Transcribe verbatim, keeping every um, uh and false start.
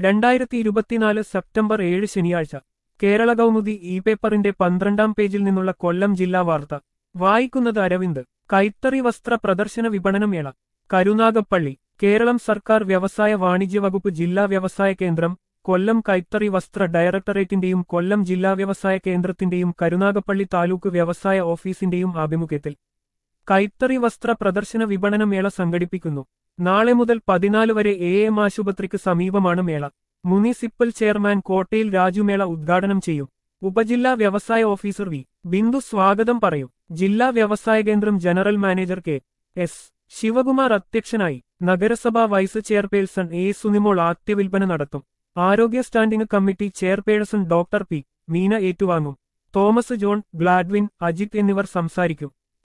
രണ്ടായിരത്തി ഇരുപത്തിനാല് സെപ്റ്റംബർ ഏഴ് ശനിയാഴ്ച കേരള കൗമുദി ഇ പേപ്പറിന്റെ പന്ത്രണ്ടാം പേജിൽ നിന്നുള്ള കൊല്ലം ജില്ലാ വാർത്ത വായിക്കുന്നത് അരവിന്ദ്. കൈത്തറി വസ്ത്ര പ്രദർശന വിപണനമേള കരുനാഗപ്പള്ളി. കേരളം സർക്കാർ വ്യവസായ വാണിജ്യ വകുപ്പ് ജില്ലാ വ്യവസായ കേന്ദ്രം, കൊല്ലം കൈത്തറി വസ്ത്ര ഡയറക്ടറേറ്റിന്റെയും കൊല്ലം ജില്ലാ വ്യവസായ കേന്ദ്രത്തിന്റെയും കരുനാഗപ്പള്ളി താലൂക്ക് വ്യവസായ ഓഫീസിന്റെയും ആഭിമുഖ്യത്തിൽ കൈത്തറി വസ്ത്ര പ്രദർശന വിപണനമേള സംഘടിപ്പിക്കുന്നു. നാളെ മുതൽ പതിനാല് വരെ എ എം ആശുപത്രിക്ക് സമീപമാണ് മേള. മുനിസിപ്പൽ ചെയർമാൻ കോട്ടയിൽ രാജു മേള ഉദ്ഘാടനം ചെയ്യും. ഉപജില്ലാ വ്യവസായ ഓഫീസർ വി ബിന്ദു സ്വാഗതം പറയും. ജില്ലാ വ്യവസായ കേന്ദ്രം general manager K S Sivakumar അധ്യക്ഷനായി. നഗരസഭാ വൈസ് ചെയർപേഴ്സൺ എ സുനിമോൾ ആദ്യവിൽപ്പന നടത്തും. ആരോഗ്യ standing committee chairperson doctor P Meena ഏറ്റുവാങ്ങും. തോമസ് ജോൺ, ഗ്ലാഡ്വിൻ, അജിത് എന്നിവർ സംസാരിക്കും.